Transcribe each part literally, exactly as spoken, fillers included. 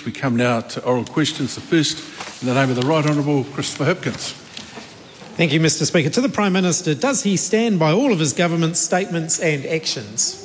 We come now to oral questions. The first, in the name of the Right Honourable Christopher Hipkins. Thank you, Mister Speaker. To the Prime Minister, does he stand by all of his government's statements and actions?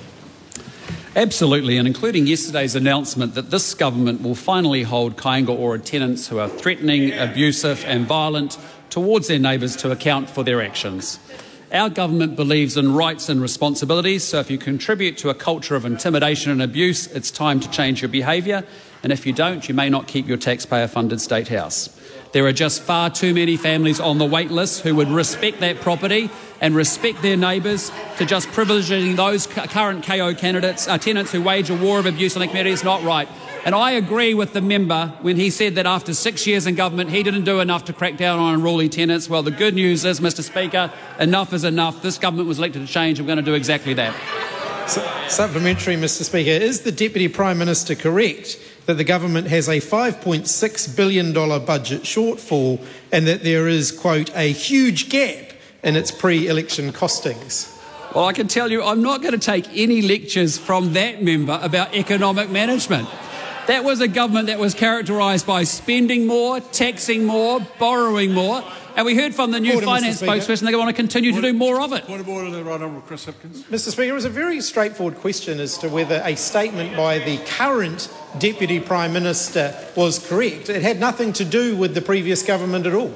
Absolutely, and including yesterday's announcement that this government will finally hold Kāinga Ora tenants who are threatening, abusive and violent towards their neighbours to account for their actions. Our government believes in rights and responsibilities, so if you contribute to a culture of intimidation and abuse, it's time to change your behaviour, and if you don't, you may not keep your taxpayer-funded State House. There are just far too many families on the wait list who would respect that property and respect their neighbours to just privileging those current K O candidates, uh, tenants who wage a war of abuse on the community is not right. And I agree with the member when he said that after six years in government he didn't do enough to crack down on unruly tenants. Well, the good news is, Mister Speaker, enough is enough. This government was elected to change and we're going to do exactly that. Supplementary, Mister Speaker. Is the Deputy Prime Minister correct that the government has a five point six billion dollars budget shortfall and that there is, quote, a huge gap in its pre-election costings? Well, I can tell you I'm not going to take any lectures from that member about economic management. That was a government that was characterised by spending more, taxing more, borrowing more, and we heard from the new Order, finance spokesperson they want to continue to do more of it. Point of order, the Right Honourable Chris Hipkins. Mister Speaker, it was a very straightforward question as to whether a statement by the current Deputy Prime Minister was correct. It had nothing to do with the previous government at all.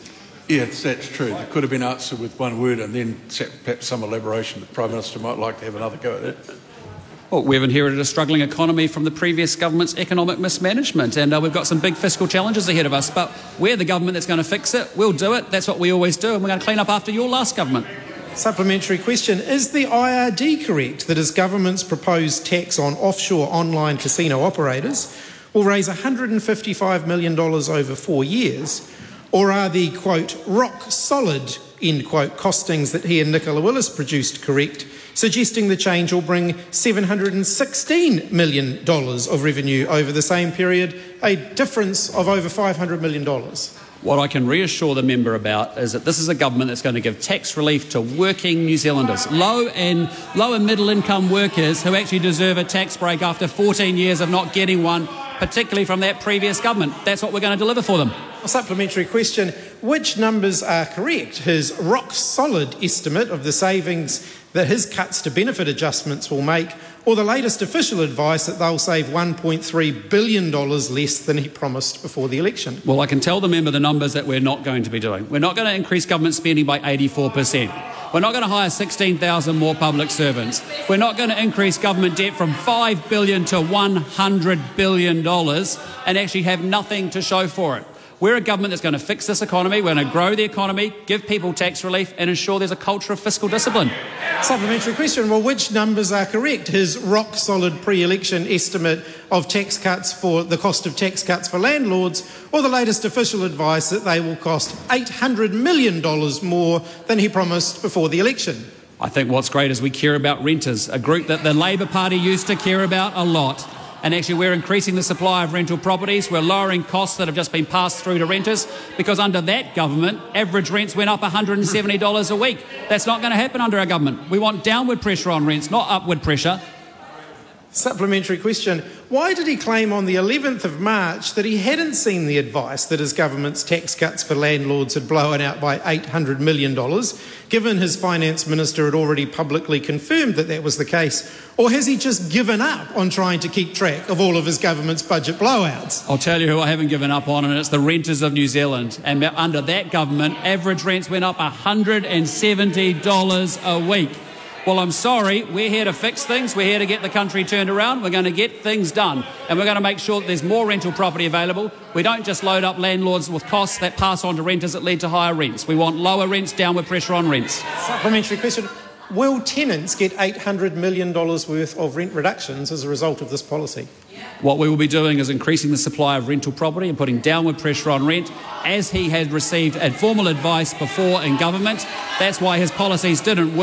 Yes, that's true. It could have been answered with one word and then perhaps some elaboration. The Prime Minister might like to have another go at it. Well, we've inherited a struggling economy from the previous government's economic mismanagement, and uh, we've got some big fiscal challenges ahead of us, but we're the government that's going to fix it. We'll do it. That's what we always do, and we're going to clean up after your last government. Supplementary question. Is the I R D correct that his government's proposed tax on offshore online casino operators will raise one hundred fifty-five million dollars over four years, or are the, quote, rock-solid, end quote, costings that he and Nicola Willis produced correct, suggesting the change will bring seven hundred sixteen million dollars of revenue over the same period, a difference of over five hundred million dollars? What I can reassure the member about is that this is a government that's going to give tax relief to working New Zealanders, low and low and middle income workers who actually deserve a tax break after fourteen years of not getting one, particularly from that previous government. That's what we're going to deliver for them. A supplementary question. Which numbers are correct? His rock-solid estimate of the savings that his cuts to benefit adjustments will make, or the latest official advice that they'll save one point three billion dollars less than he promised before the election? Well, I can tell the member the numbers that we're not going to be doing. We're not going to increase government spending by eighty-four percent. We're not going to hire sixteen thousand more public servants. We're not going to increase government debt from five billion dollars to one hundred billion dollars and actually have nothing to show for it. We're a government that's going to fix this economy. We're going to grow the economy, give people tax relief and ensure there's a culture of fiscal discipline. Supplementary question. Well, which numbers are correct? His rock-solid pre-election estimate of tax cuts for the cost of tax cuts for landlords, or the latest official advice that they will cost eight hundred million dollars more than he promised before the election? I think what's great is we care about renters, a group that the Labor Party used to care about a lot. And actually we're increasing the supply of rental properties. We're lowering costs that have just been passed through to renters, because under that government, average rents went up one hundred seventy dollars a week. That's not going to happen under our government. We want downward pressure on rents, not upward pressure. Supplementary question. Why did he claim on the eleventh of March that he hadn't seen the advice that his government's tax cuts for landlords had blown out by eight hundred million dollars, given his finance minister had already publicly confirmed that that was the case? Or has he just given up on trying to keep track of all of his government's budget blowouts? I'll tell you who I haven't given up on, and it's the renters of New Zealand. And under that government, average rents went up one hundred seventy dollars a week. Well, I'm sorry, we're here to fix things. We're here to get the country turned around. We're going to get things done. And we're going to make sure that there's more rental property available. We don't just load up landlords with costs that pass on to renters that lead to higher rents. We want lower rents, downward pressure on rents. Supplementary question. Will tenants get eight hundred million dollars worth of rent reductions as a result of this policy? What we will be doing is increasing the supply of rental property and putting downward pressure on rent, as he had received informal advice before in government. That's why his policies didn't work.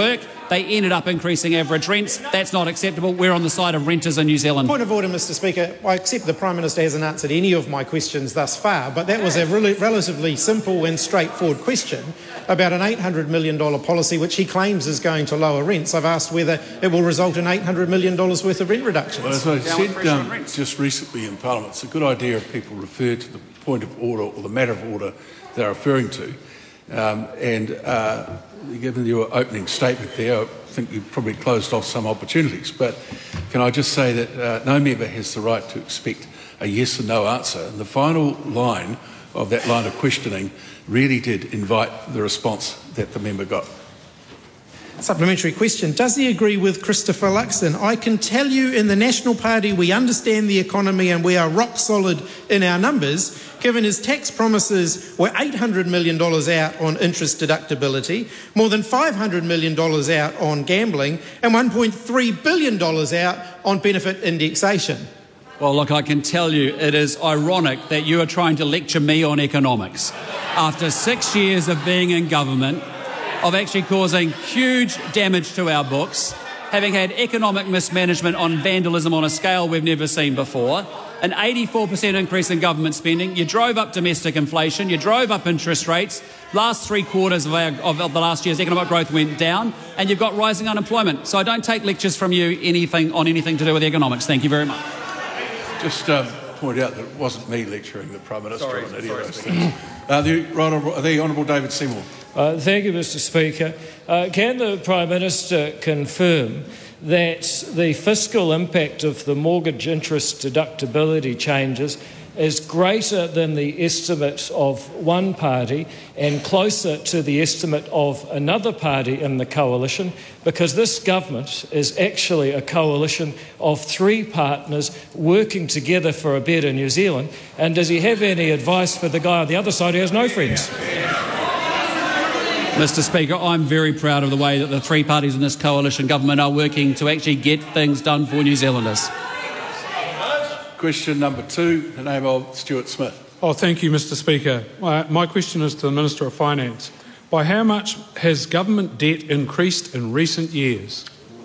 they ended up increasing average rents. That's not acceptable. We're on the side of renters in New Zealand. Point of order, Mr Speaker. I accept the Prime Minister hasn't answered any of my questions thus far, but that was a really relatively simple and straightforward question about an eight hundred million dollars policy which he claims is going to lower rents. I've asked whether it will result in eight hundred million dollars worth of rent reductions. Well, as I said um, just recently in Parliament, it's a good idea if people refer to the point of order or the matter of order they're referring to. Um, and uh, given your opening statement there, I think you've probably closed off some opportunities. But can I just say that uh, no member has the right to expect a yes or no answer. And the final line of that line of questioning really did invite the response that the member got. Supplementary question. Does he agree with Christopher Luxon? I can tell you in the National Party we understand the economy and we are rock solid in our numbers, given his tax promises were eight hundred million dollars out on interest deductibility, more than five hundred million dollars out on gambling, and one point three billion dollars out on benefit indexation. Well, look, I can tell you it is ironic that you are trying to lecture me on economics after six years of being in government, of actually causing huge damage to our books, having had economic mismanagement on vandalism on a scale we've never seen before, an eighty-four percent increase in government spending. You drove up domestic inflation, you drove up interest rates, last three quarters of, our, of the last year's economic growth went down, and you've got rising unemployment. So I don't take lectures from you anything on anything to do with economics. Thank you very much. Just um, point out that it wasn't me lecturing the Prime Minister Sorry, on any sorry, of those things. Uh, the, right honourable, the Honourable David Seymour. Uh, thank you, Mr Speaker. Uh, can the Prime Minister confirm that the fiscal impact of the mortgage interest deductibility changes is greater than the estimate of one party and closer to the estimate of another party in the coalition, because this government is actually a coalition of three partners working together for a better New Zealand? And does he have any advice for the guy on the other side who has no friends? Mister Speaker, I'm very proud of the way that the three parties in this coalition government are working to actually get things done for New Zealanders. Question number two, the name of Stuart Smith. Oh, thank you, Mister Speaker. My, my question is to the Minister of Finance. By how much has government debt increased in recent years?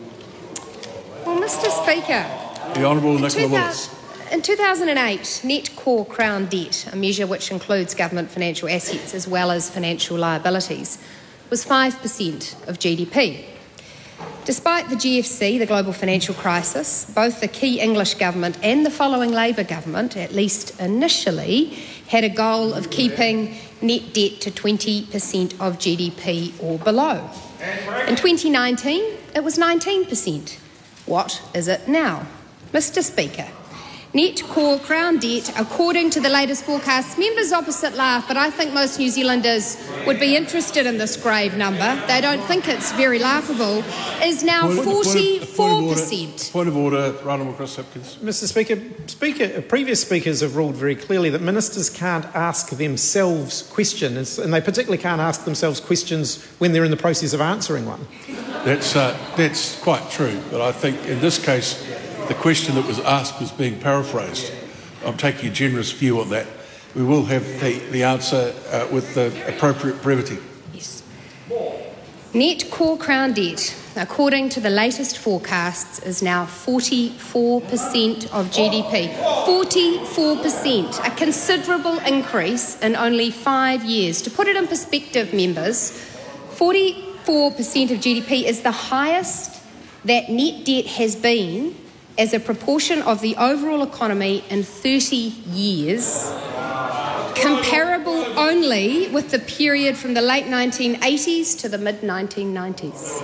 Well, Mister Speaker, The Honourable Nicola Willis. in two thousand eight, net core crown debt, a measure which includes government financial assets as well as financial liabilities, was five percent of G D P. Despite the G F C, the global financial crisis, both the key English government and the following Labour government, at least initially, had a goal of keeping net debt to twenty percent of G D P or below. In twenty nineteen, it was nineteen percent. What is it now? Mister Speaker, net core crown debt, according to the latest forecasts, members opposite laugh, but I think most New Zealanders would be interested in this grave number. They don't think it's very laughable, is now forty-four percent. Point of order, Right Honourable Chris Hipkins. Mister Speaker, Speaker, previous speakers have ruled very clearly that ministers can't ask themselves questions, and they particularly can't ask themselves questions when they're in the process of answering one. That's, uh, that's quite true, but I think in this case the question that was asked was being paraphrased. I'm taking a generous view on that. We will have the, the answer uh, with the appropriate brevity. Yes. Net core crown debt, according to the latest forecasts, is now forty-four percent of G D P. forty-four percent, a considerable increase in only five years. To put it in perspective, members, forty-four percent of G D P is the highest that net debt has been as a proportion of the overall economy in thirty years, comparable only with the period from the late nineteen eighties to the mid nineteen nineties.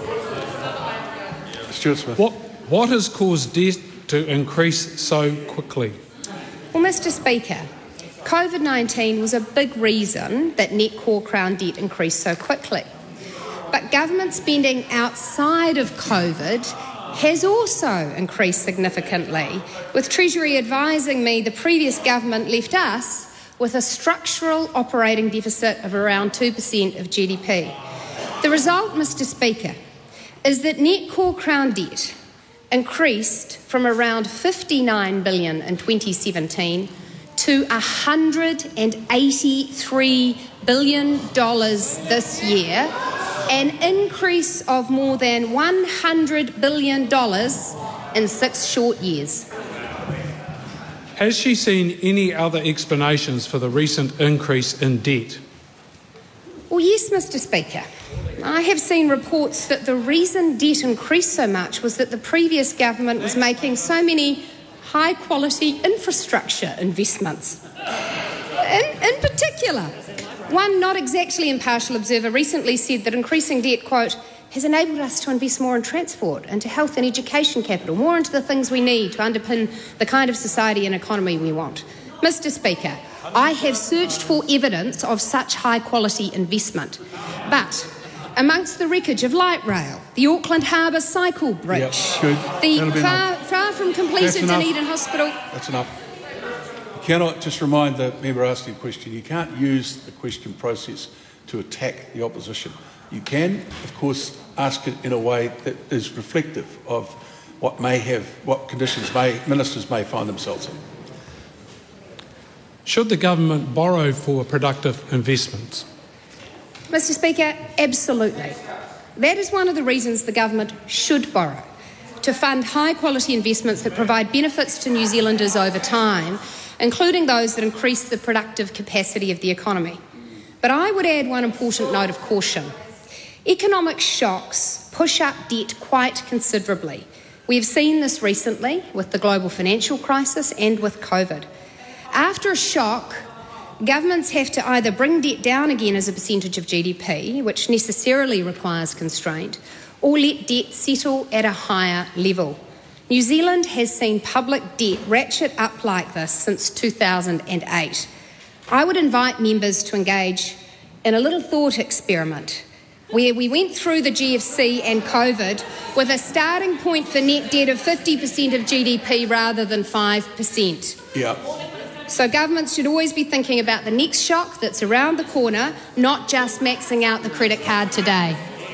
Stuart Smith. What, what has caused debt to increase so quickly? Well, Mister Speaker, COVID nineteen was a big reason that net core crown debt increased so quickly. But government spending outside of COVID has also increased significantly, with Treasury advising me the previous government left us with a structural operating deficit of around two percent of G D P. The result, Mister Speaker, is that net core crown debt increased from around fifty-nine billion dollars in twenty seventeen to one hundred eighty-three billion dollars this year, an increase of more than one hundred billion dollars in six short years. Has she seen any other explanations for the recent increase in debt? Well, yes, Mr Speaker. I have seen reports that the reason debt increased so much was that the previous government was making so many high-quality infrastructure investments. In, in particular, one not exactly impartial observer recently said that increasing debt, quote, has enabled us to invest more in transport, into health and education capital, more into the things we need to underpin the kind of society and economy we want. Mr Speaker, I have searched for evidence of such high-quality investment, but amongst the wreckage of light rail, the Auckland Harbour cycle bridge, yep, the far, far from completed Dunedin Hospital... That's enough. You cannot, just remind the member asking a question, you can't use the question process to attack the opposition. You can, of course, ask it in a way that is reflective of what may have, what conditions may, ministers may find themselves in. Should the government borrow for productive investments? Mr Speaker, absolutely. That is one of the reasons the government should borrow, to fund high-quality investments that provide benefits to New Zealanders over time, including those that increase the productive capacity of the economy. But I would add one important note of caution. Economic shocks push up debt quite considerably. We have seen this recently with the global financial crisis and with COVID. After a shock, governments have to either bring debt down again as a percentage of G D P, which necessarily requires constraint, or let debt settle at a higher level. New Zealand has seen public debt ratchet up like this since two thousand eight. I would invite members to engage in a little thought experiment where we went through the G F C and COVID with a starting point for net debt of fifty percent of G D P rather than five percent. Yeah. So governments should always be thinking about the next shock that's around the corner, not just maxing out the credit card today.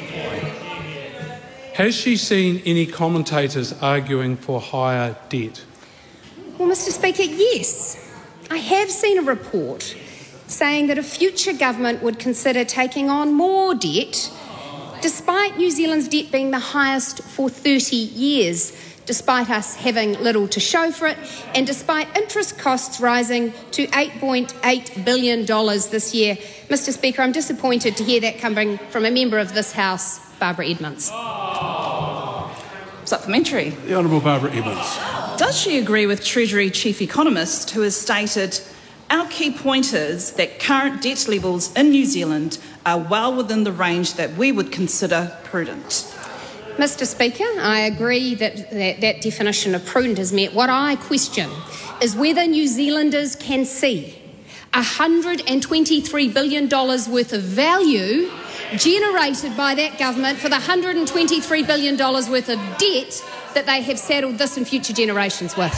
Has she seen any commentators arguing for higher debt? Well, Mr Speaker, yes. I have seen a report saying that a future government would consider taking on more debt, despite New Zealand's debt being the highest for thirty years, despite us having little to show for it, and despite interest costs rising to eight point eight billion dollars this year. Mr Speaker, I'm disappointed to hear that coming from a member of this House, Barbara Edmonds. Supplementary. The Honourable Barbara Edmonds. Does she agree with Treasury Chief Economist, who has stated, our key point is that current debt levels in New Zealand are well within the range that we would consider prudent? Mr Speaker, I agree that, that that definition of prudent is met. What I question is whether New Zealanders can see one hundred twenty-three billion dollars worth of value generated by that government for the one hundred twenty-three billion dollars worth of debt that they have saddled this and future generations with.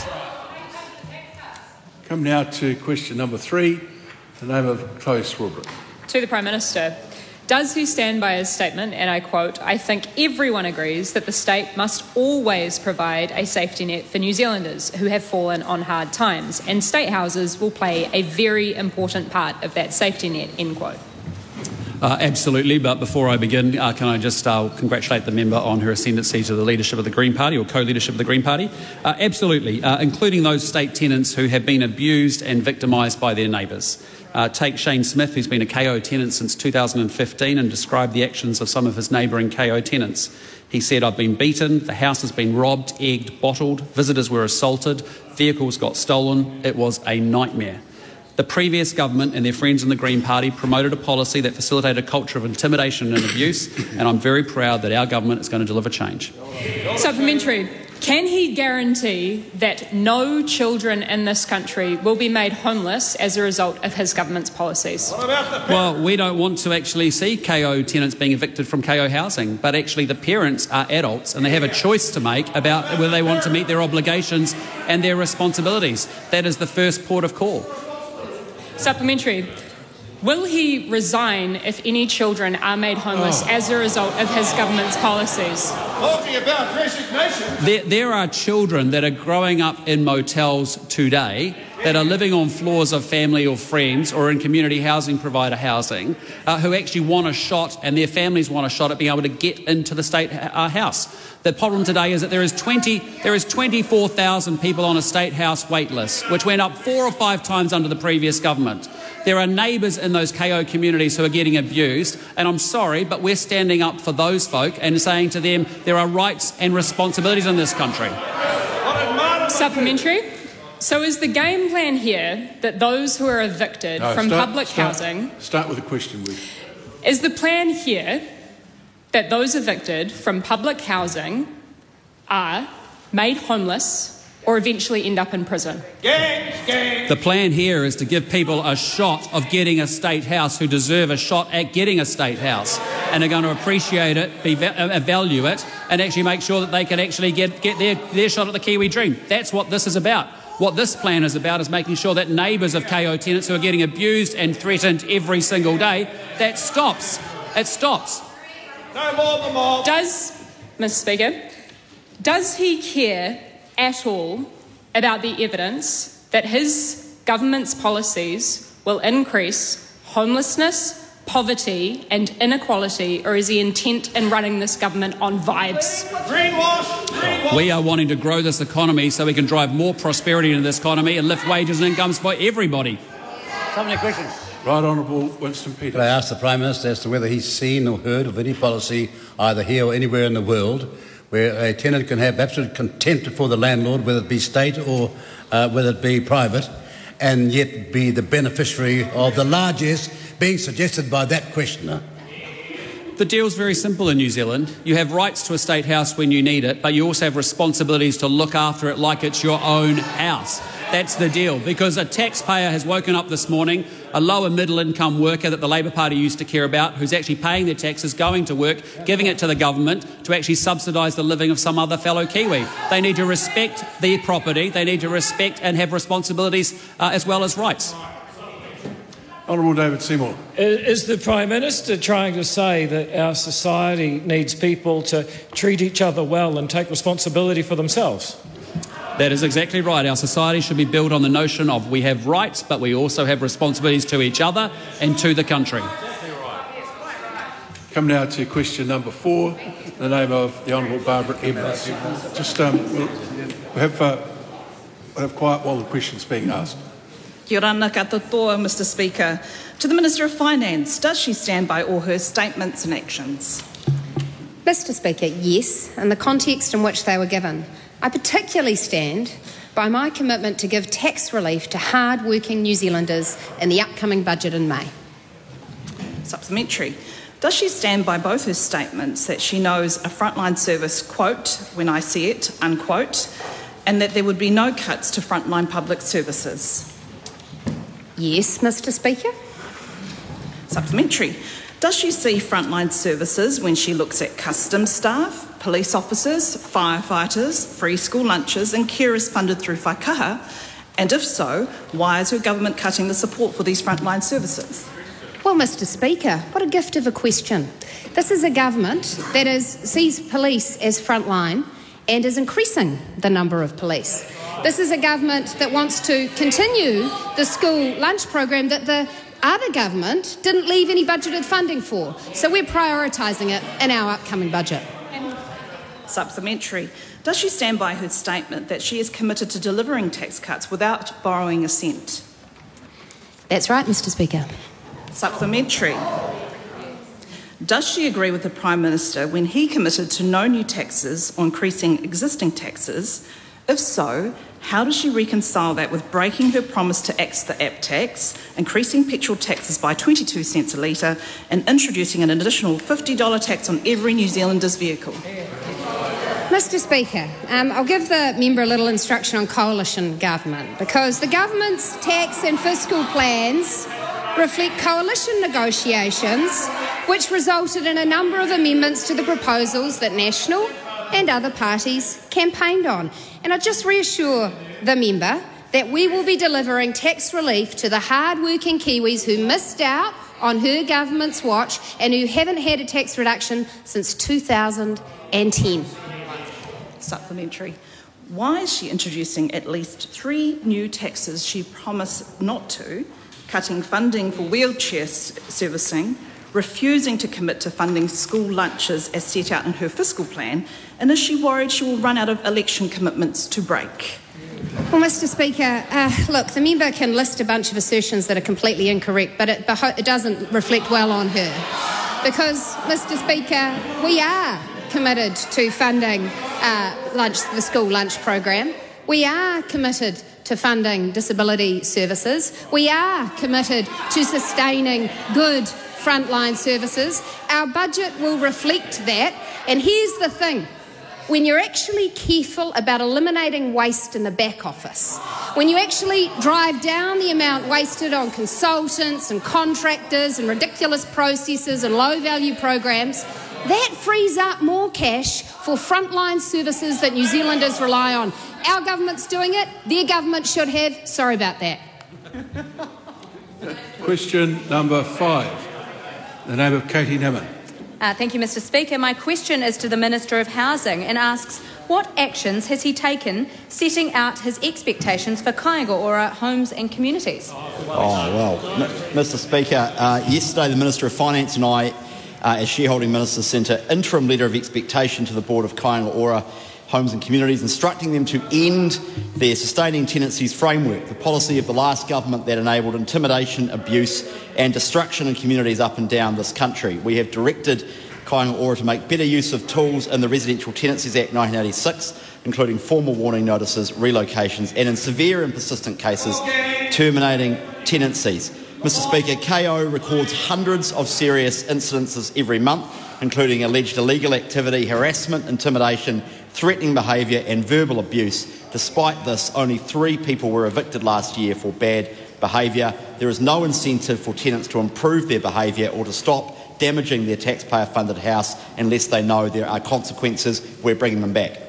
Come now to question number three, in the name of Chloe Swarbrick. To the Prime Minister. Does he stand by his statement, and I quote, I think everyone agrees that the state must always provide a safety net for New Zealanders who have fallen on hard times, and state houses will play a very important part of that safety net, end quote. Uh, absolutely, but before I begin, uh, can I just uh, congratulate the member on her ascendancy to the leadership of the Green Party, or co-leadership of the Green Party? Uh, absolutely, uh, including those state tenants who have been abused and victimised by their neighbours. Uh, take Shane Smith, who's been a K O tenant since two thousand fifteen, and described the actions of some of his neighbouring K O tenants. He said, I've been beaten, the house has been robbed, egged, bottled, visitors were assaulted, vehicles got stolen. It was a nightmare. The previous government and their friends in the Green Party promoted a policy that facilitated a culture of intimidation and abuse, and I'm very proud that our government is going to deliver change. Supplementary. Can he guarantee that no children in this country will be made homeless as a result of his government's policies? Well, we don't want to actually see K O tenants being evicted from K O housing, but actually the parents are adults and they have a choice to make about whether they want to meet their obligations and their responsibilities. That is the first port of call. Supplementary. Will he resign if any children are made homeless oh. as a result of his government's policies? Talking about resignation. There, there are children that are growing up in motels today that are living on floors of family or friends or in community housing provider housing uh, who actually want a shot, and their families want a shot at being able to get into the state uh, house. The problem today is that there is twenty, there is twenty-four thousand people on a state house wait list, which went up four or five times under the previous government. There are neighbours in those K O communities who are getting abused, and I'm sorry, but we're standing up for those folk and saying to them there are rights and responsibilities in this country. Supplementary. So is the game plan here that those who are evicted no, from start, public start, housing... Start with a question, Will. Is the plan here that those evicted from public housing are made homeless or eventually end up in prison? The plan here is to give people a shot of getting a state house who deserve a shot at getting a state house and are going to appreciate it, be, uh, value it, and actually make sure that they can actually get, get their, their shot at the Kiwi dream. That's what this is about. What this plan is about is making sure that neighbours of K O tenants who are getting abused and threatened every single day, that stops. It stops. No more than more. Does, Mister Speaker, does he care at all about the evidence that his government's policies will increase homelessness, poverty and inequality, or is he intent in running this government on vibes? Greenwash! Greenwash! We are wanting to grow this economy so we can drive more prosperity into this economy and lift wages and incomes for everybody. So many questions. Right Honourable Winston Peters. Could I ask the Prime Minister as to whether he's seen or heard of any policy, either here or anywhere in the world, where a tenant can have absolute contempt for the landlord, whether it be state or uh, whether it be private, and yet be the beneficiary of the largesse being suggested by that questioner? The deal's very simple in New Zealand. You have rights to a state house when you need it, but you also have responsibilities to look after it like it's your own house. That's the deal, because a taxpayer has woken up this morning, a lower middle income worker that the Labor Party used to care about, who's actually paying their taxes, going to work, giving it to the government to actually subsidise the living of some other fellow Kiwi. They need to respect their property, they need to respect and have responsibilities uh, as well as rights. Honourable David Seymour. Is the Prime Minister trying to say that our society needs people to treat each other well and take responsibility for themselves? That is exactly right. Our society should be built on the notion of we have rights, but we also have responsibilities to each other and to the country. Come now to question number four, in the name of the Honourable Barbara Edmonds. Just um, we'll, we'll, have, uh, we'll have quiet while the question's being asked. Kia ora katoa, Mister Speaker. To the Minister of Finance, does she stand by all her statements and actions? Mister Speaker, yes, in the context in which they were given. I particularly stand by my commitment to give tax relief to hard-working New Zealanders in the upcoming budget in May. Supplementary. Does she stand by both her statements that she knows a frontline service, quote, when I see it, unquote, and that there would be no cuts to frontline public services? Yes, Mister Speaker. Supplementary. Does she see frontline services when she looks at customs staff, police officers, firefighters, free school lunches and carers funded through Whaikaha? And if so, why is her government cutting the support for these frontline services? Well, Mister Speaker, what a gift of a question. This is a government that is, sees police as frontline and is increasing the number of police. This is a government that wants to continue the school lunch program that the other government didn't leave any budgeted funding for. So we're prioritising it in our upcoming budget. Supplementary. Does she stand by her statement that she is committed to delivering tax cuts without borrowing a cent? That's right, Mister Speaker. Supplementary. Does she agree with the Prime Minister when he committed to no new taxes or increasing existing taxes? If so, how does she reconcile that with breaking her promise to axe the app tax, increasing petrol taxes by twenty-two cents a litre and introducing an additional fifty dollars tax on every New Zealander's vehicle? Mister Speaker, um, I'll give the member a little instruction on coalition government, because the government's tax and fiscal plans reflect coalition negotiations which resulted in a number of amendments to the proposals that National and other parties campaigned on. And I just reassure the member that we will be delivering tax relief to the hard-working Kiwis who missed out on her government's watch and who haven't had a tax reduction since two thousand ten. Supplementary. Why is she introducing at least three new taxes she promised not to, cutting funding for wheelchair servicing, refusing to commit to funding school lunches as set out in her fiscal plan, and is she worried she will run out of election commitments to break? Well, Mister Speaker, uh, look, the member can list a bunch of assertions that are completely incorrect, but it, beho- it doesn't reflect well on her. Because, Mister Speaker, we are committed to funding uh, lunch, the school lunch program. We are committed to funding disability services. We are committed to sustaining good frontline services. Our budget will reflect that. And here's the thing. When you're actually careful about eliminating waste in the back office, when you actually drive down the amount wasted on consultants and contractors and ridiculous processes and low-value programs, that frees up more cash for frontline services that New Zealanders rely on. Our government's doing it. Their government should have. Sorry about that. Question number five. The name of Katie Nimmin. Uh, thank you, Mister Speaker. My question is to the Minister of Housing and asks, what actions has he taken setting out his expectations for Kāinga Ora homes and communities? Oh, well, Mister Speaker, uh, yesterday the Minister of Finance and I, uh, as shareholding minister, sent an interim letter of expectation to the Board of Kāinga Ora Homes and Communities, instructing them to end their sustaining tenancies framework, the policy of the last government that enabled intimidation, abuse and destruction in communities up and down this country. We have directed Kāinga Ora to make better use of tools in the Residential Tenancies Act nineteen eighty-six, including formal warning notices, relocations and, in severe and persistent cases, terminating tenancies. Mister Speaker, K O records hundreds of serious incidences every month, including alleged illegal activity, harassment, intimidation, threatening behaviour and verbal abuse. Despite this, only three people were evicted last year for bad behaviour. There is no incentive for tenants to improve their behaviour or to stop damaging their taxpayer-funded house unless they know there are consequences. We're bringing them back.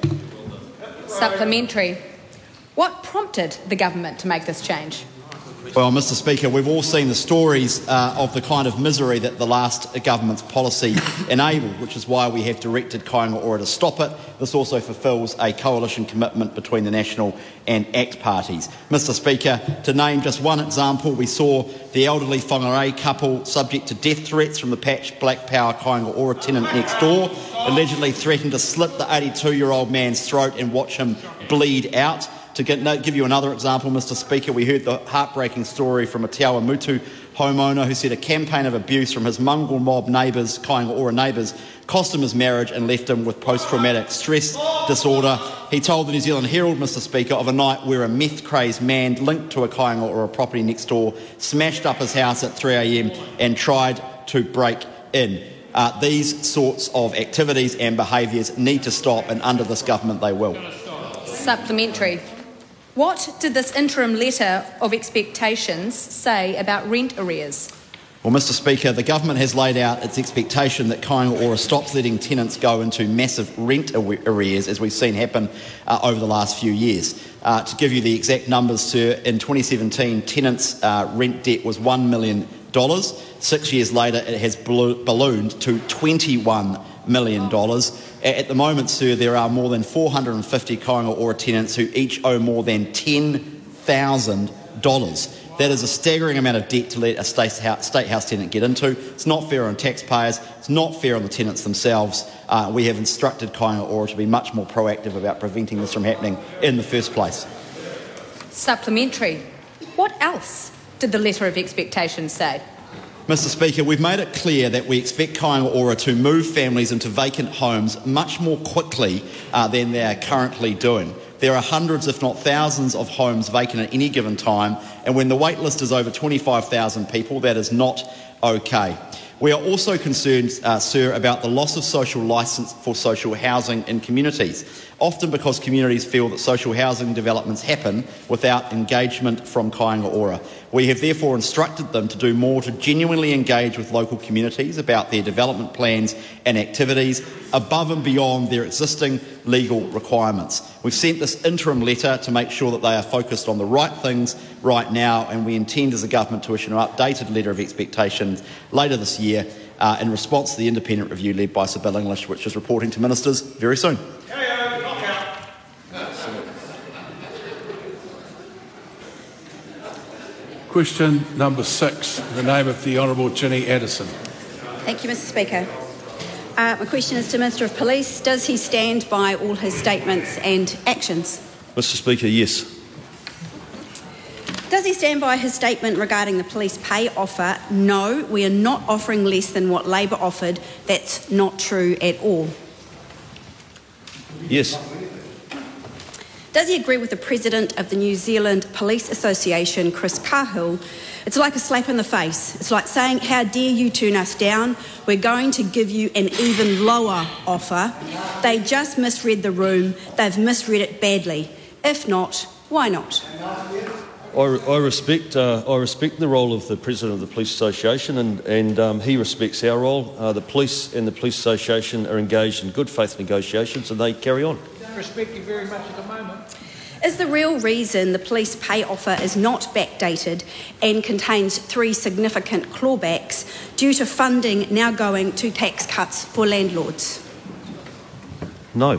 Supplementary. What prompted the government to make this change? Well, Mister Speaker, we've all seen the stories uh, of the kind of misery that the last government's policy enabled, which is why we have directed Kāinga Ora to stop it. This also fulfils a coalition commitment between the National and ACT parties. Mister Speaker, to name just one example, we saw the elderly whangarei couple subject to death threats from the Patch Black Power Kāinga Ora tenant next door, allegedly threatened to slit the eighty-two-year-old man's throat and watch him bleed out. To get, no, give you another example, Mister Speaker, we heard the heartbreaking story from a Te Awa Mutu homeowner who said a campaign of abuse from his mongrel mob neighbours, Kāinga Ora neighbours, cost him his marriage and left him with post-traumatic stress disorder. He told the New Zealand Herald, Mister Speaker, of a night where a meth-crazed man linked to a Kāinga Ora property next door smashed up his house at three a m and tried to break in. Uh, these sorts of activities and behaviours need to stop, and under this government they will. Supplementary. What did this interim letter of expectations say about rent arrears? Well, Mister Speaker, the government has laid out its expectation that Kāinga Ora stops letting tenants go into massive rent arrears, as we've seen happen uh, over the last few years. Uh, to give you the exact numbers, sir, in twenty seventeen, tenants' uh, rent debt was one million dollars. Six years later, it has ballooned to twenty-one million dollars. At the moment, sir, there are more than four hundred fifty Kāinga Ora tenants who each owe more than ten thousand dollars. That is a staggering amount of debt to let a state house tenant get into. It's not fair on taxpayers. It's not fair on the tenants themselves. Uh, we have instructed Kāinga Ora to be much more proactive about preventing this from happening in the first place. Supplementary. What else did the letter of expectations say? Mister Speaker, we've made it clear that we expect Kāinga Ora to move families into vacant homes much more quickly uh, than they are currently doing. There are hundreds, if not thousands, of homes vacant at any given time, and when the wait list is over twenty-five thousand people, that is not okay. We are also concerned, uh, sir, about the loss of social licence for social housing in communities, often because communities feel that social housing developments happen without engagement from Kāinga Ora. We have therefore instructed them to do more to genuinely engage with local communities about their development plans and activities above and beyond their existing legal requirements. We've sent this interim letter to make sure that they are focused on the right things right now, and we intend as a government to issue an updated letter of expectations later this year uh, in response to the independent review led by Sir Bill English, which is reporting to ministers very soon. Question number six, in the name of the Honourable Ginny Anderson. Thank you, Mister Speaker. Uh, my question is to the Minister of Police. Does he stand by all his statements and actions? Mister Speaker, yes. Does he stand by his statement regarding the police pay offer? No, we are not offering less than what Labor offered. That's not true at all. Yes. Does he agree with the President of the New Zealand Police Association, Chris Cahill? It's like a slap in the face. It's like saying, how dare you turn us down? We're going to give you an even lower offer. They just misread the room. They've misread it badly. If not, why not? I, I respect uh, I respect the role of the President of the Police Association, and, and um, he respects our role. Uh, the police and the Police Association are engaged in good faith negotiations, and they carry on. I respect you very much at the moment. Is the real reason the police pay offer is not backdated and contains three significant clawbacks due to funding now going to tax cuts for landlords? No.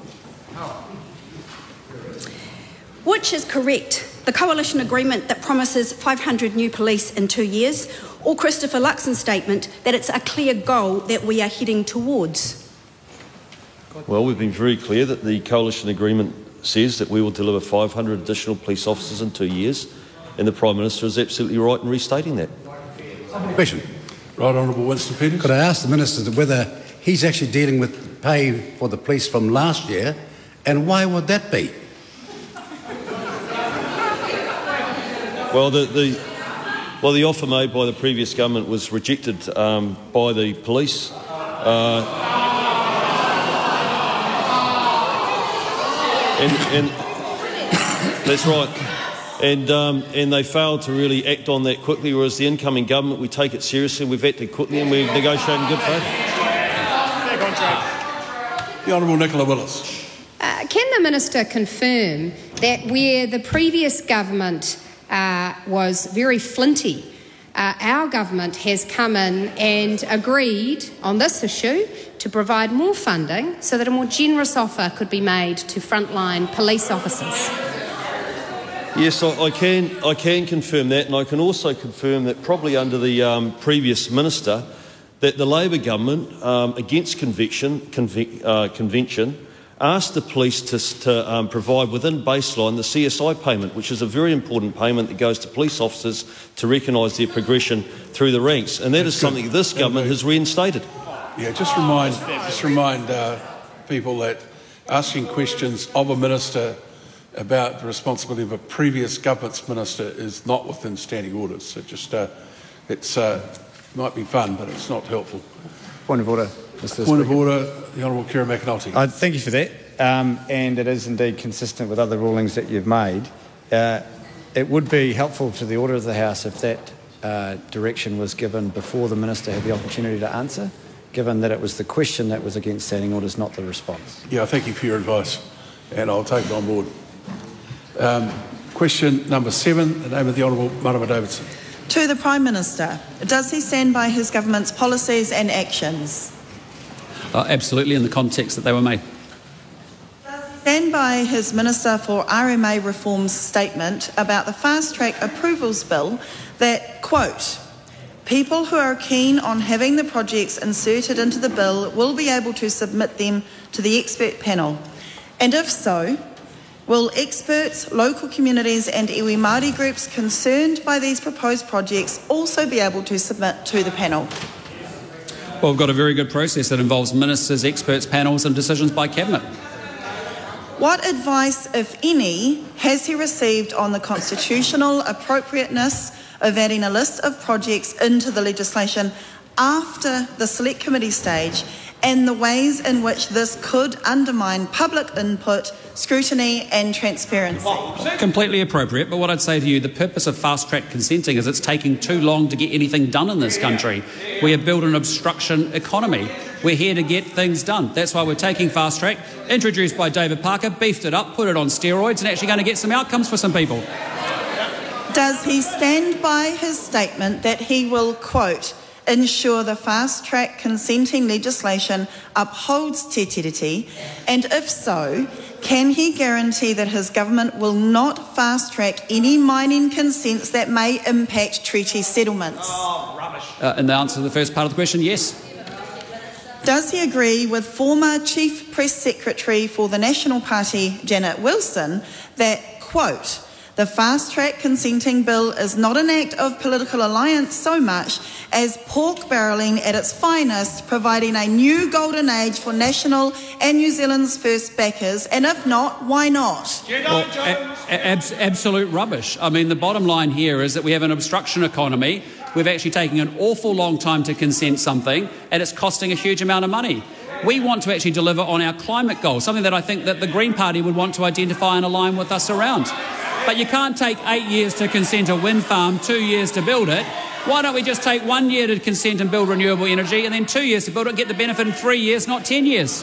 Which is correct? The coalition agreement that promises five hundred new police in two years, or Christopher Luxon's statement that it's a clear goal that we are heading towards? Well, we've been very clear that the coalition agreement says that we will deliver five hundred additional police officers in two years, and the Prime Minister is absolutely right in restating that. Question. Right Honourable Winston Peters. Could I ask the Minister whether he's actually dealing with pay for the police from last year, and why would that be? Well, the, the, well, the offer made by the previous government was rejected um, by the police. Uh, and, and that's right. And, um, and they failed to really act on that quickly, whereas the incoming government, we take it seriously, we've acted quickly and we've negotiated in good faith. The Honourable Nicola Willis. Uh, can the Minister confirm that where the previous government uh, was very flinty, uh, our government has come in and agreed on this issue to provide more funding so that a more generous offer could be made to frontline police officers? Yes, I, I can. I can confirm that, and I can also confirm that probably under the um, previous minister, that the Labor government, um, against conviction, convic, uh, convention, asked the police to, to um, provide within baseline the C S I payment, which is a very important payment that goes to police officers to recognise their progression through the ranks, and that That's is good. something this government has reinstated. Yeah, just remind, just remind uh, people that asking questions of a minister about the responsibility of a previous government's minister is not within standing orders. So just uh, it's uh, might be fun, but it's not helpful. Point of order, Mister Point Speaker. of order, the Honourable Kira McAnulty. Uh, thank you for that, um, and it is indeed consistent with other rulings that you've made. Uh, it would be helpful to the order of the House if that uh, direction was given before the minister had the opportunity to answer, given that it was the question that was against standing orders, not the response. Yeah, thank you for your advice, and I'll take it on board. Um, question number seven, in the name of the Honourable Marama Davidson. To the Prime Minister, does he stand by his government's policies and actions? Uh, absolutely, in the context that they were made. Stand by his Minister for R M A Reform's statement about the fast-track approvals bill that, quote, people who are keen on having the projects inserted into the bill will be able to submit them to the expert panel. And if so, will experts, local communities and iwi Māori groups concerned by these proposed projects also be able to submit to the panel? Well, we've got a very good process that involves ministers, experts, panels and decisions by Cabinet. What advice, if any, has he received on the constitutional appropriateness of adding a list of projects into the legislation after the Select Committee stage, and the ways in which this could undermine public input, scrutiny and transparency? Completely appropriate, but what I'd say to you, the purpose of fast-track consenting is it's taking too long to get anything done in this country. We have built an obstruction economy. We're here to get things done. That's why we're taking fast-track, introduced by David Parker, beefed it up, put it on steroids and actually going to get some outcomes for some people. Does he stand by his statement that he will, quote, ensure the fast-track consenting legislation upholds te tiriti, and if so, can he guarantee that his government will not fast-track any mining consents that may impact treaty settlements? Oh, rubbish. Uh, and the answer to the first part of the question, yes. Does he agree with former Chief Press Secretary for the National Party, Janet Wilson, that, quote, the fast-track consenting bill is not an act of political alliance so much as pork barrelling at its finest, providing a new golden age for National and New Zealand's first backers, and if not, why not? Well, a- a- abs- absolute rubbish. I mean, the bottom line here is that we have an obstruction economy. We've actually taken an awful long time to consent something, and it's costing a huge amount of money. We want to actually deliver on our climate goals, something that I think that the Green Party would want to identify and align with us around. But you can't take eight years to consent a wind farm, two years to build it. Why don't we just take one year to consent and build renewable energy, and then two years to build it and get the benefit in three years, not ten years?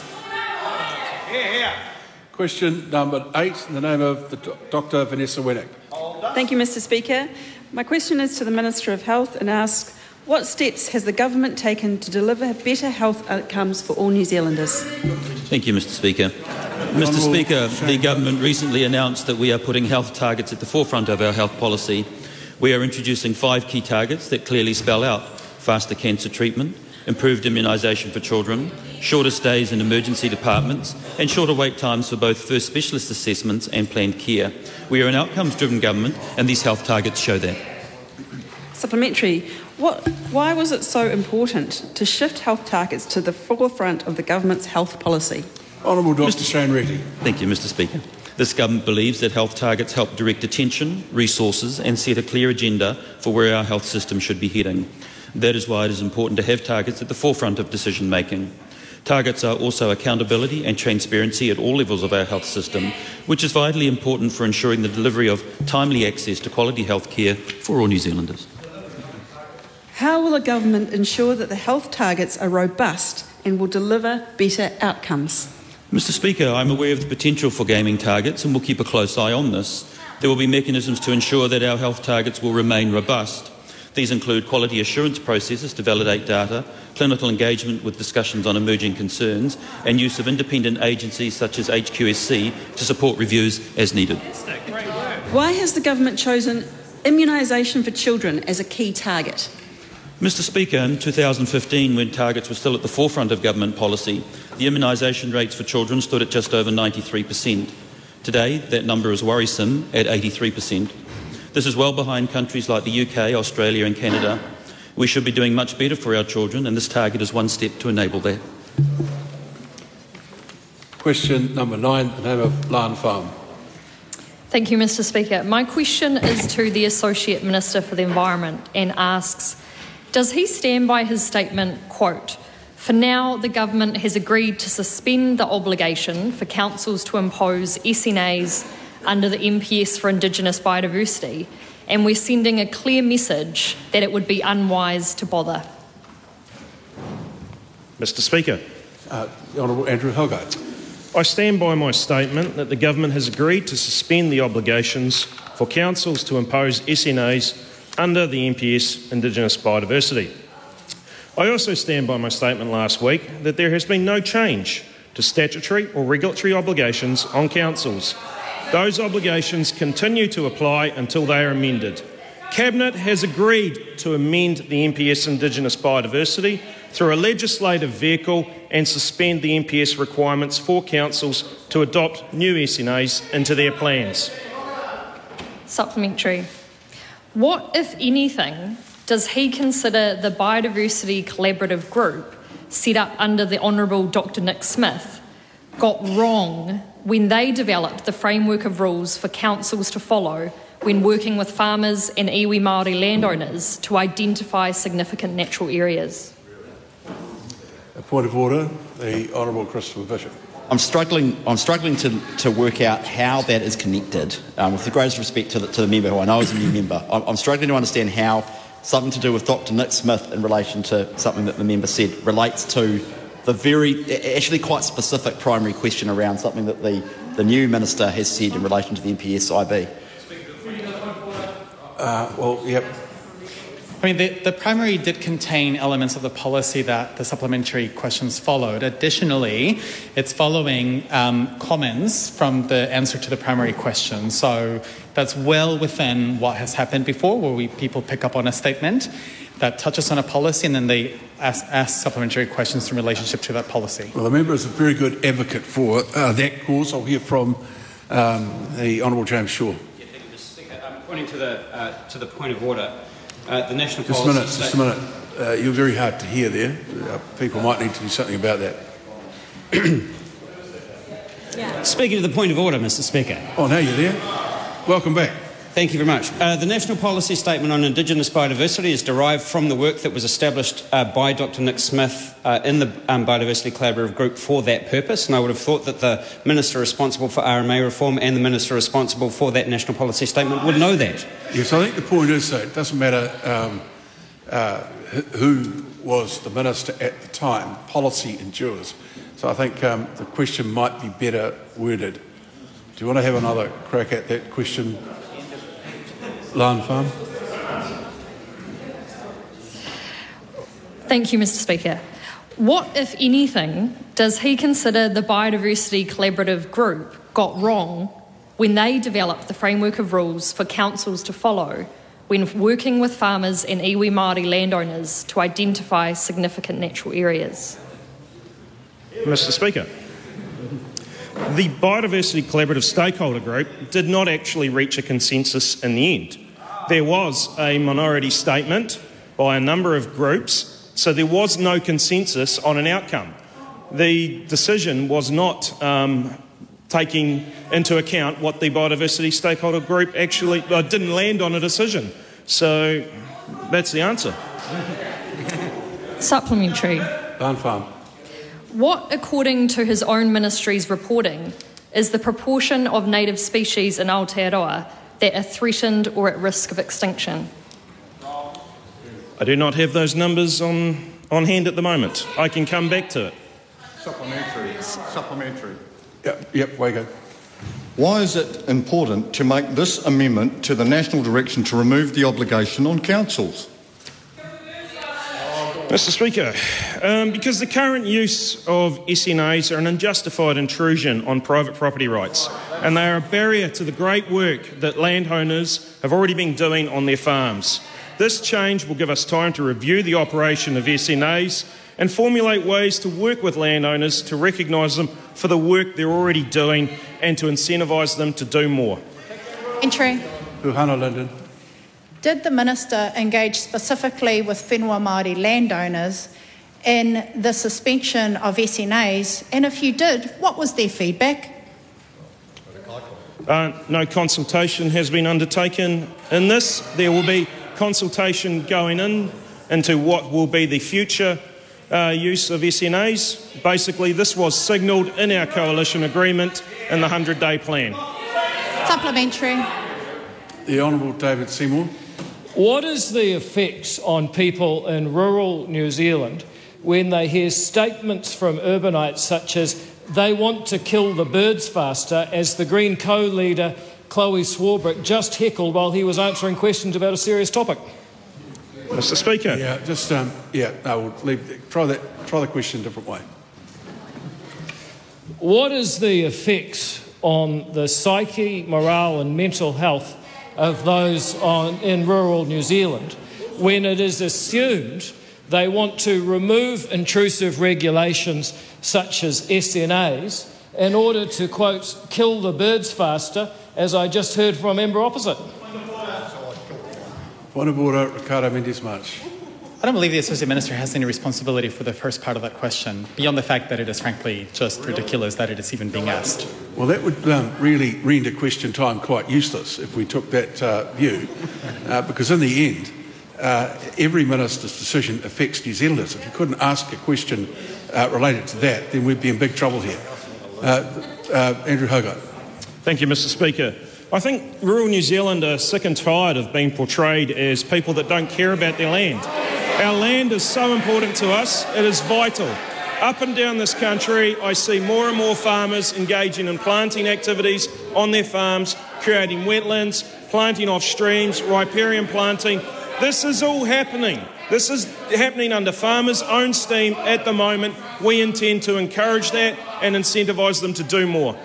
Yeah, yeah. Question number eight, in the name of the Doctor Vanessa Winnick. Thank you, Mister Speaker. My question is to the Minister of Health and asks, what steps has the government taken to deliver better health outcomes for all New Zealanders? Thank you, Mister Speaker. Mister Speaker, the government recently announced that we are putting health targets at the forefront of our health policy. We are introducing five key targets that clearly spell out faster cancer treatment, improved immunisation for children, shorter stays in emergency departments, and shorter wait times for both first specialist assessments and planned care. We are an outcomes-driven government, and these health targets show that. Supplementary. What, why was it so important to shift health targets to the forefront of the government's health policy? Honourable Doctor Shane Reti. Thank you, Mister Speaker. This government believes that health targets help direct attention, resources and set a clear agenda for where our health system should be heading. That is why it is important to have targets at the forefront of decision making. Targets are also accountability and transparency at all levels of our health system, which is vitally important for ensuring the delivery of timely access to quality health care for all New Zealanders. How will the government ensure that the health targets are robust and will deliver better outcomes? Mister Speaker, I'm aware of the potential for gaming targets and will keep a close eye on this. There will be mechanisms to ensure that our health targets will remain robust. These include quality assurance processes to validate data, clinical engagement with discussions on emerging concerns, and use of independent agencies such as H Q S C to support reviews as needed. Why has the government chosen immunisation for children as a key target? Mister Speaker, in two thousand fifteen, when targets were still at the forefront of government policy, the immunisation rates for children stood at just over ninety-three percent. Today, that number is worrisome at eighty-three percent. This is well behind countries like the U K, Australia and Canada. We should be doing much better for our children, and this target is one step to enable that. Question number nine, in the name of Lan Farm. Thank you, Mister Speaker. My question is to the Associate Minister for the Environment and asks, does he stand by his statement, quote, for now the government has agreed to suspend the obligation for councils to impose S N As under the M P S for Indigenous biodiversity, and we're sending a clear message that it would be unwise to bother? Mister Speaker. Uh, the Honourable Andrew Helgate. I stand by my statement that the government has agreed to suspend the obligations for councils to impose S N As under the M P S Indigenous biodiversity. I also stand by my statement last week that there has been no change to statutory or regulatory obligations on councils. Those obligations continue to apply until they are amended. Cabinet has agreed to amend the M P S Indigenous biodiversity through a legislative vehicle and suspend the M P S requirements for councils to adopt new S N As into their plans. Supplementary. What, if anything, does he consider the Biodiversity Collaborative Group, set up under the Honourable Doctor Nick Smith, got wrong when they developed the framework of rules for councils to follow when working with farmers and iwi Māori landowners to identify significant natural areas? A point of order, the Honourable Christopher Bishop. I'm struggling. I'm struggling to, to work out how that is connected. Um, with the greatest respect to the, to the member, who I know is a new member, I'm, I'm struggling to understand how something to do with Doctor Nick Smith in relation to something that the member said relates to the very, actually quite specific primary question around something that the, the new minister has said in relation to the M P S I B. Uh, well, yep. I mean, the, the primary did contain elements of the policy that the supplementary questions followed. Additionally, it's following um, comments from the answer to the primary question. So that's well within what has happened before, where we, people pick up on a statement that touches on a policy and then they ask, ask supplementary questions in relationship to that policy. Well, the member is a very good advocate for uh, that cause. I'll hear from um, the Honourable James Shaw. Yeah, thank you, Mister Speaker. Um, pointing to the, uh, to the point of order, uh, the national just policy... a minute, just a minute. Uh, you're very hard to hear there. Uh, people might need to do something about that. yeah. Speaking to the point of order, Mister Speaker. Oh, now you're there. Welcome back. Thank you very much. Uh, the National Policy Statement on Indigenous Biodiversity is derived from the work that was established uh, by Doctor Nick Smith uh, in the um, Biodiversity Collaborative Group for that purpose, and I would have thought that the Minister responsible for R M A reform and the Minister responsible for that National Policy Statement would know that. Yes, I think the point is that it doesn't matter um, uh, who was the Minister at the time, policy endures. So I think um, the question might be better worded. Do you want to have another crack at that question? Lan Farm. Thank you, Mister Speaker. What, if anything, does he consider the Biodiversity Collaborative Group got wrong when they developed the framework of rules for councils to follow when working with farmers and iwi Māori landowners to identify significant natural areas? Mister Speaker, the Biodiversity Collaborative Stakeholder Group did not actually reach a consensus in the end. There was a minority statement by a number of groups, so there was no consensus on an outcome. The decision was not um, taking into account what the Biodiversity Stakeholder Group actually uh, didn't land on a decision. So that's the answer. Supplementary. Lan Farm. What, according to his own ministry's reporting, is the proportion of native species in Aotearoa that are threatened or at risk of extinction? I do not have those numbers on, on hand at the moment. I can come back to it. Supplementary. Supplementary. Yep, yep, Wago. Why is it important to make this amendment to the national direction to remove the obligation on councils? Mister Speaker, um, because the current use of S N As are an unjustified intrusion on private property rights, and they are a barrier to the great work that landowners have already been doing on their farms. This change will give us time to review the operation of S N As and formulate ways to work with landowners to recognise them for the work they're already doing and to incentivise them to do more. Entry. Puhana Linden. Did the Minister engage specifically with whenua Māori landowners in the suspension of S N As? And if you did, what was their feedback? Uh, no consultation has been undertaken in this. There will be consultation going in into what will be the future uh, use of S N As. Basically, this was signalled in our coalition agreement in the hundred-day plan. Supplementary. The Honourable David Seymour. What is the effect on people in rural New Zealand when they hear statements from urbanites such as they want to kill the birds faster, as the Green co-leader Chloe Swarbrick just heckled while he was answering questions about a serious topic? Mister Speaker. Yeah, just um, yeah. No, we'll leave. Try that. Try the question a different way. What is the effect on the psyche, morale, and mental health of those on, in rural New Zealand when it is assumed they want to remove intrusive regulations such as S N As in order to, quote, kill the birds faster, as I just heard from a member opposite? Point of order, Ricardo Mendes March. I don't believe the Associate Minister has any responsibility for the first part of that question, beyond the fact that it is frankly just ridiculous that it is even being asked. Well, that would um, really render question time quite useless if we took that uh, view, uh, because in the end, uh, every minister's decision affects New Zealanders. If you couldn't ask a question uh, related to that, then we'd be in big trouble here. Uh, uh, Andrew Hogarth. Thank you, Mister Speaker. I think rural New Zealand are sick and tired of being portrayed as people that don't care about their land. Our land is so important to us, it is vital. Up and down this country, I see more and more farmers engaging in planting activities on their farms, creating wetlands, planting off streams, riparian planting, This is all happening. This is happening under farmers' own steam at the moment. We intend to encourage that and incentivise them to do more.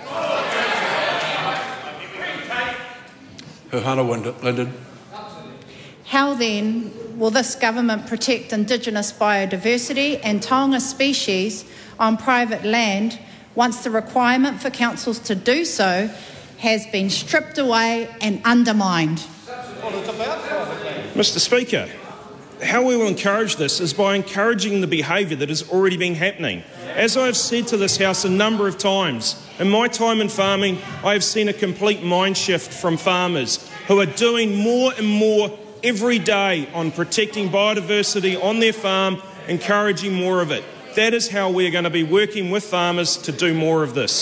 Hannah Linden. How then will this government protect Indigenous biodiversity and taonga species on private land once the requirement for councils to do so has been stripped away and undermined? Mister Speaker, how we will encourage this is by encouraging the behaviour that has already been happening. As I have said to this House a number of times, in my time in farming, I have seen a complete mind shift from farmers who are doing more and more every day on protecting biodiversity on their farm, encouraging more of it. That is how we are going to be working with farmers to do more of this.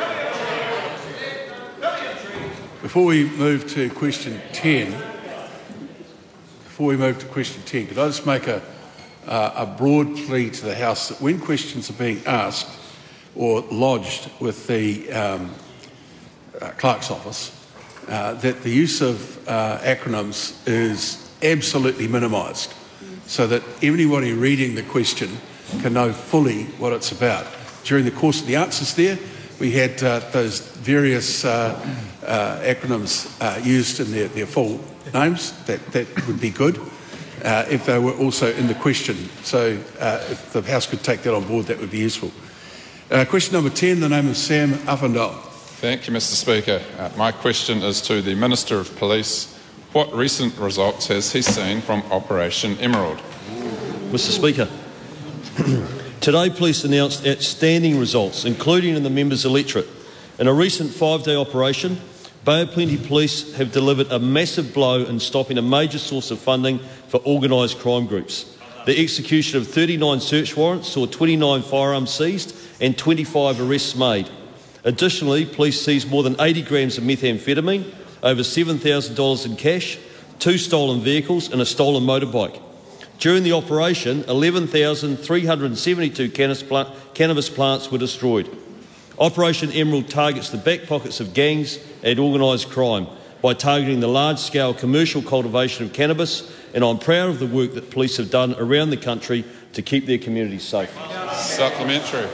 Before we move to question ten, before we move to question ten, could I just make a, uh, a broad plea to the House that when questions are being asked or lodged with the um, uh, clerk's office, uh, that the use of uh, acronyms is absolutely minimised so that anybody reading the question can know fully what it's about. During the course of the answers there, we had uh, those various uh, uh, acronyms uh, used in their, their full names. That, that would be good uh, if they were also in the question. So uh, if the House could take that on board, that would be useful. Uh, question number ten, the name of Sam Uffindale. Thank you, Mister Speaker. Uh, my question is to the Minister of Police. What recent results has he seen from Operation Emerald? Mister Speaker, today police announced outstanding results, including in the members' electorate. In a recent five-day operation, Bay of Plenty Police have delivered a massive blow in stopping a major source of funding for organised crime groups. The execution of thirty-nine search warrants saw twenty-nine firearms seized and twenty-five arrests made. Additionally, police seized more than eighty grams of methamphetamine, over seven thousand dollars in cash, two stolen vehicles and a stolen motorbike. During the operation, eleven thousand three hundred seventy-two cannabis plants were destroyed. Operation Emerald targets the back pockets of gangs and organised crime by targeting the large-scale commercial cultivation of cannabis, and I'm proud of the work that police have done around the country to keep their communities safe. Supplementary.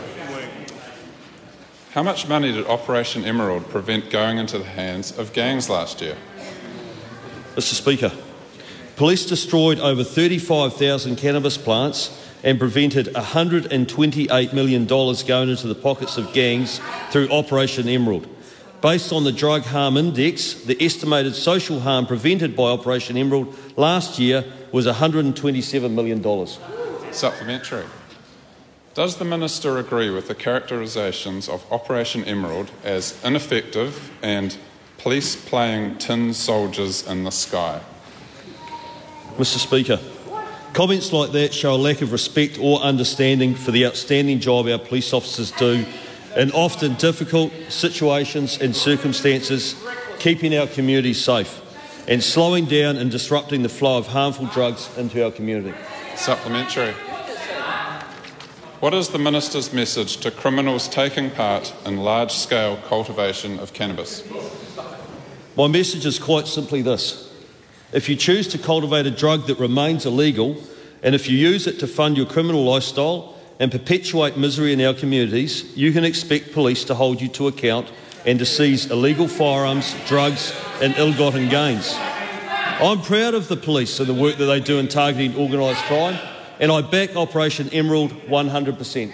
How much money did Operation Emerald prevent going into the hands of gangs last year? Mister Speaker, police destroyed over thirty-five thousand cannabis plants and prevented one hundred twenty-eight million dollars going into the pockets of gangs through Operation Emerald. Based on the Drug Harm Index, the estimated social harm prevented by Operation Emerald last year was one hundred twenty-seven million dollars. Supplementary. Does the Minister agree with the characterisations of Operation Emerald as ineffective and police playing tin soldiers in the sky? Mister Speaker, comments like that show a lack of respect or understanding for the outstanding job our police officers do in often difficult situations and circumstances, keeping our communities safe and slowing down and disrupting the flow of harmful drugs into our community. Supplementary. What is the Minister's message to criminals taking part in large-scale cultivation of cannabis? My message is quite simply this. If you choose to cultivate a drug that remains illegal, and if you use it to fund your criminal lifestyle and perpetuate misery in our communities, you can expect police to hold you to account and to seize illegal firearms, drugs and ill-gotten gains. I'm proud of the police and the work that they do in targeting organised crime, and I back Operation Emerald one hundred percent.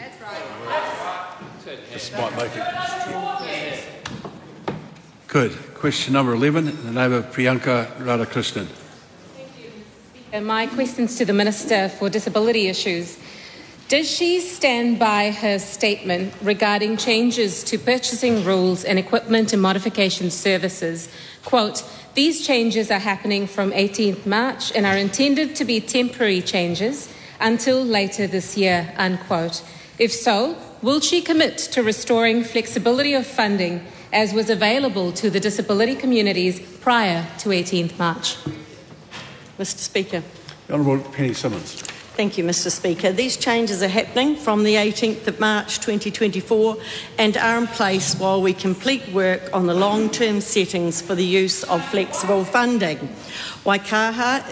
This might make it. Good. Question number eleven, in the name of Priyanka Radhakrishnan. And my question's to the Minister for Disability Issues. Does she stand by her statement regarding changes to purchasing rules and equipment and modification services? Quote, these changes are happening from eighteenth March and are intended to be temporary changes until later this year, unquote. If so, will she commit to restoring flexibility of funding as was available to the disability communities prior to eighteenth March? Mister Speaker. The Honourable Penny Simmons. Thank you, Mister Speaker. These changes are happening from the eighteenth of March twenty twenty-four and are in place while we complete work on the long-term settings for the use of flexible funding. Waikaha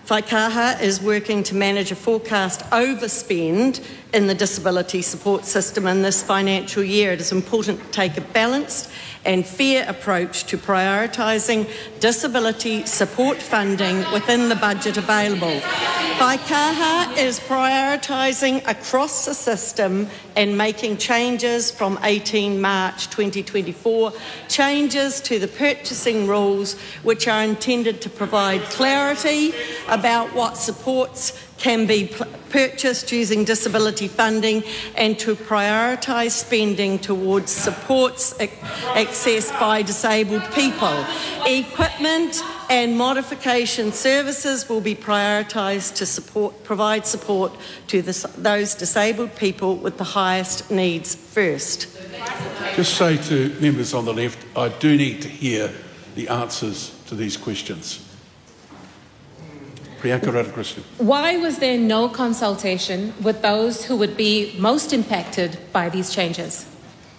Whaikaha is working to manage a forecast overspend in the disability support system in this financial year. It is important to take a balanced and fair approach to prioritising disability support funding within the budget available. Whaikaha is prioritising across the system and making changes from eighteen March twenty twenty-four, changes to the purchasing rules which are intended to provide clarity about what supports can be purchased using disability funding and to prioritise spending towards supports accessed by disabled people. Equipment and modification services will be prioritised to support, provide support to this, those disabled people with the highest needs first. Just say to members on the left, I do need to hear the answers to these questions. Priyanka Radhakrishnan. Why was there no consultation with those who would be most impacted by these changes?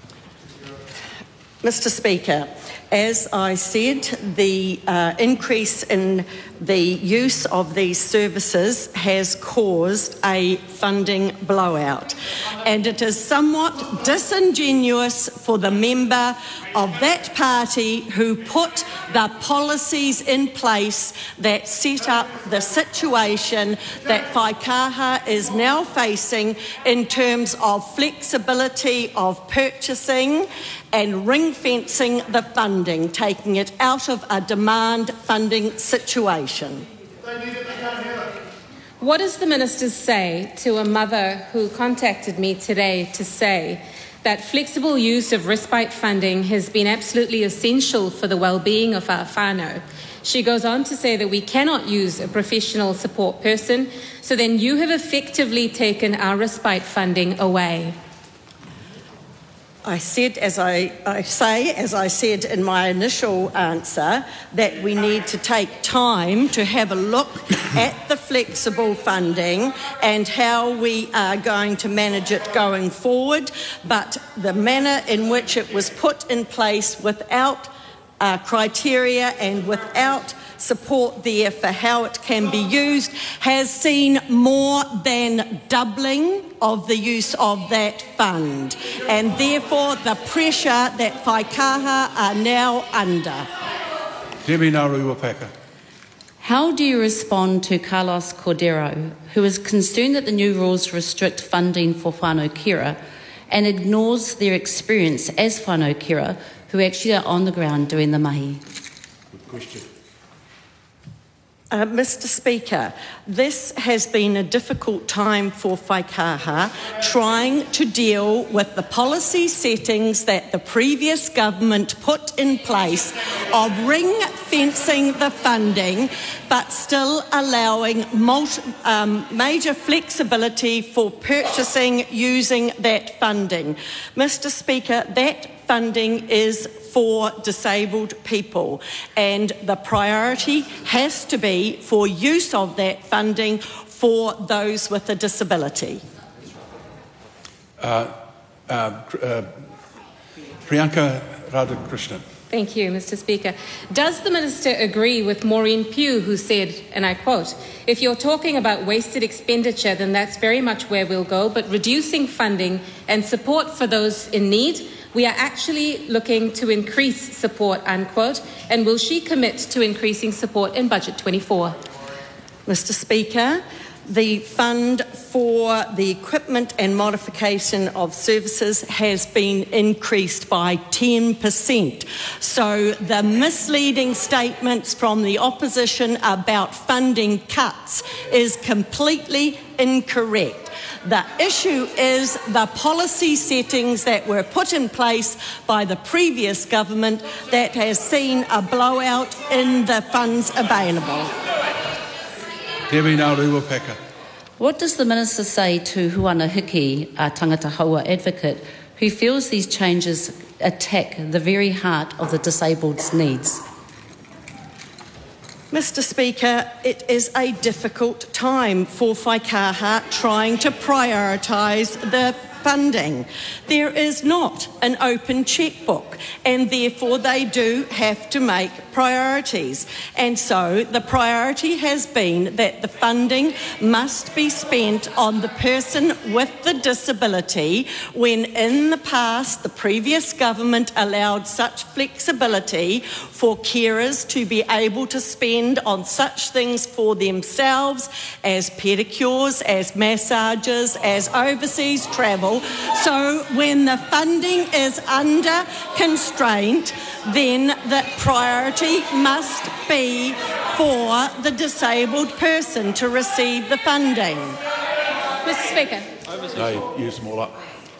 Mister Speaker, as I said, the uh, increase in the use of these services has caused a funding blowout, and it is somewhat disingenuous for the member of that party who put the policies in place that set up the situation that Whaikaha is now facing in terms of flexibility of purchasing and ring-fencing the funding, taking it out of a demand funding situation. What does the Minister say to a mother who contacted me today to say that flexible use of respite funding has been absolutely essential for the well-being of our whānau? She goes on to say that we cannot use a professional support person, so then you have effectively taken our respite funding away. I said, as I, I say, as I said in my initial answer, that we need to take time to have a look at the flexible funding and how we are going to manage it going forward. But the manner in which it was put in place without uh, criteria and without support there for how it can be used has seen more than doubling of the use of that fund, and therefore the pressure that Whaikaha are now under. Debbie Ngaruiwapaka. How do you respond to Carlos Cordero, who is concerned that the new rules restrict funding for whānau kera and ignores their experience as whānau kera who actually are on the ground doing the mahi? Good question. Uh, Mister Speaker, this has been a difficult time for Whaikaha, trying to deal with the policy settings that the previous government put in place of ring-fencing the funding, but still allowing multi, um, major flexibility for purchasing using that funding. Mister Speaker, that funding is for disabled people, and the priority has to be for use of that funding for those with a disability. Uh, uh, uh, Priyanka Radhakrishnan. Thank you, Mister Speaker. Does the Minister agree with Maureen Pugh, who said, and I quote, "If you're talking about wasted expenditure, then that's very much where we'll go, but reducing funding and support for those in need, we are actually looking to increase support," unquote, and will she commit to increasing support in Budget twenty-four? Mister Speaker, the fund for the equipment and modification of services has been increased by ten percent. So the misleading statements from the opposition about funding cuts is completely incorrect. The issue is the policy settings that were put in place by the previous government that has seen a blowout in the funds available. Debbie Ngaruiwapaka. What does the Minister say to Huana Hiki, a tangata haua advocate, who feels these changes attack the very heart of the disabled's needs? Mister Speaker, it is a difficult time for Whaikaha trying to prioritise the funding. There is not an open chequebook, and therefore they do have to make priorities. And so the priority has been that the funding must be spent on the person with the disability, when in the past the previous government allowed such flexibility for carers to be able to spend on such things for themselves as pedicures, as massages, as overseas travel. So when the funding is under constraint, then the priority must be for the disabled person to receive the funding. Mister Speaker. No, you use them all up.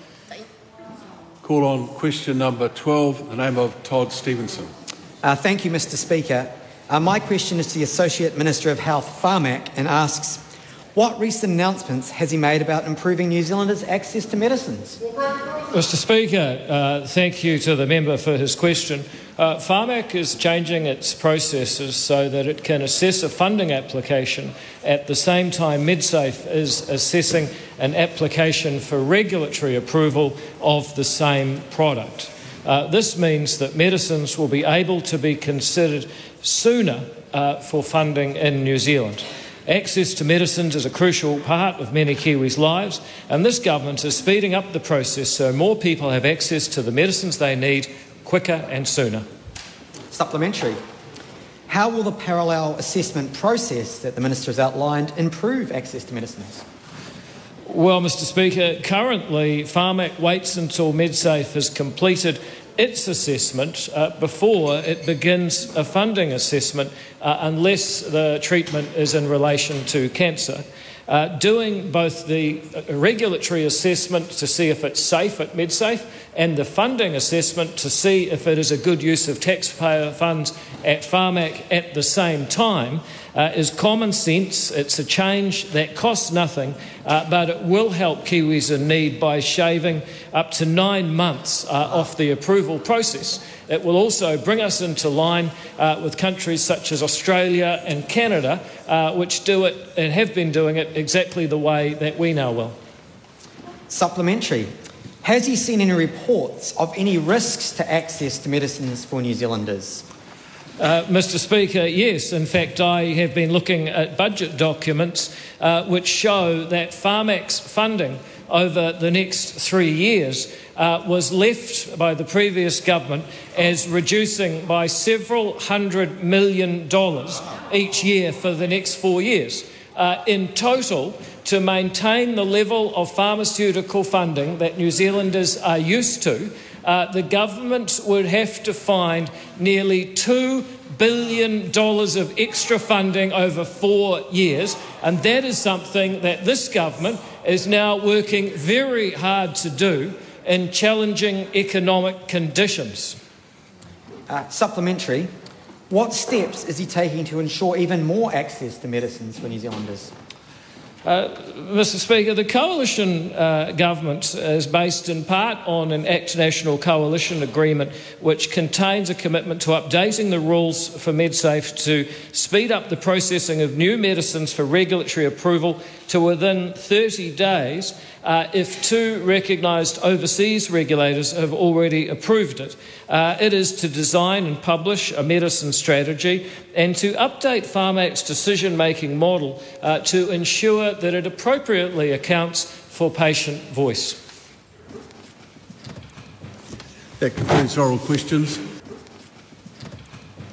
Call on question number twelve, in the name of Todd Stevenson. Uh, thank you, Mister Speaker. Uh, my question is to the Associate Minister of Health, Farmak, and asks, what recent announcements has he made about improving New Zealanders' access to medicines? Mister Speaker, uh, thank you to the member for his question. Uh, Farmak is changing its processes so that it can assess a funding application at the same time MedSafe is assessing an application for regulatory approval of the same product. Uh, this means that medicines will be able to be considered sooner uh, for funding in New Zealand. Access to medicines is a crucial part of many Kiwis' lives, and this government is speeding up the process so more people have access to the medicines they need quicker and sooner. Supplementary. How will the parallel assessment process that the Minister has outlined improve access to medicines? Well, Mister Speaker, currently Farmak waits until MedSafe has completed its assessment uh, before it begins a funding assessment uh, unless the treatment is in relation to cancer. Uh, doing both the regulatory assessment to see if it's safe at MedSafe and the funding assessment to see if it is a good use of taxpayer funds at Farmak at the same time uh, is common sense. It's a change that costs nothing, uh, but it will help Kiwis in need by shaving up to nine months uh, off the approval process. It will also bring us into line uh, with countries such as Australia and Canada, uh, which do it and have been doing it exactly the way that we now will. Supplementary. Has he seen any reports of any risks to access to medicines for New Zealanders? Uh, Mister Speaker, yes. In fact, I have been looking at budget documents uh, which show that Farmak's funding over the next three years uh, was left by the previous government as reducing by several hundred million dollars each year for the next four years. Uh, in total, to maintain the level of pharmaceutical funding that New Zealanders are used to, uh, the government would have to find nearly two billion dollars of extra funding over four years, and that is something that this government is now working very hard to do in challenging economic conditions. Uh, supplementary. What steps is he taking to ensure even more access to medicines for New Zealanders? Uh, Mister Speaker, the coalition uh, government is based in part on an Act National Coalition agreement which contains a commitment to updating the rules for MedSafe to speed up the processing of new medicines for regulatory approval to within thirty days uh, if two recognised overseas regulators have already approved it. Uh, it is to design and publish a medicine strategy and to update Farmak's decision-making model uh, to ensure that it appropriately accounts for patient voice. That concludes oral questions.